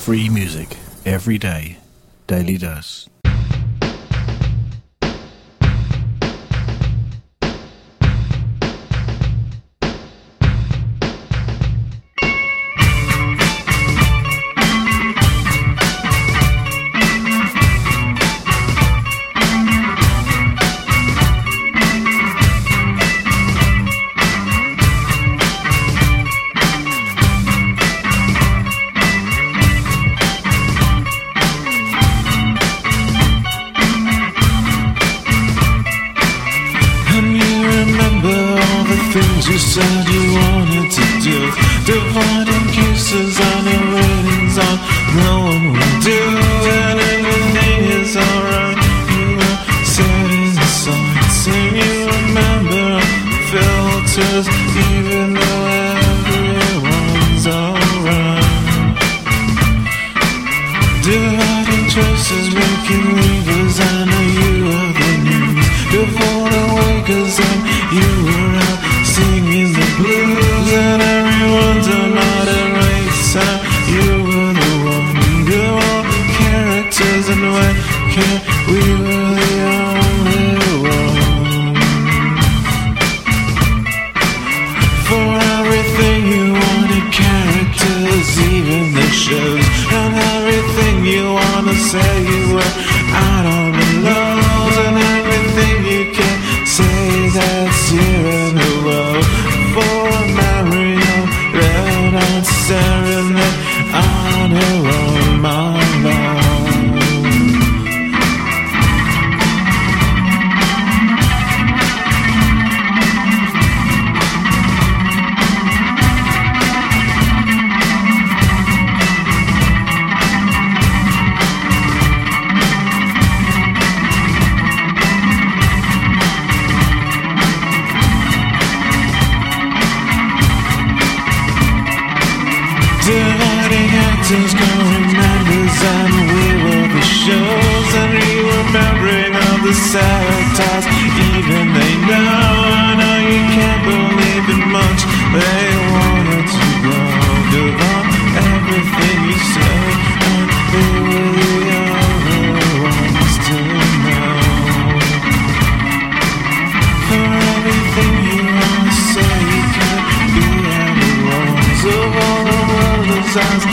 Free music every day. Daily Dose. You said you wanted to do dividing kisses on your ratings on no one will do, and everything is alright. You were setting the sights and you remember filters, even though everyone's alright. Dividing choices, making levers. I know you were the news before the wakers, and you were out singing the blues, and everyone's a modern race. You were the wonderful characters, and when we were the only ones. For everything you wanted characters, even the shows, and everything you wanna say you were out on the lows, and everything you can say that's here in the world. For a memory of red and serenade on her own, my love. Dividing actors, going members, and we were the shows, and remembering all the satires. Even they know, I know you can't believe in much. They wanted to grow, give up everything you say, and they were the only ones to know. For everything you want to say, you can't be everyone's of all the world is ours.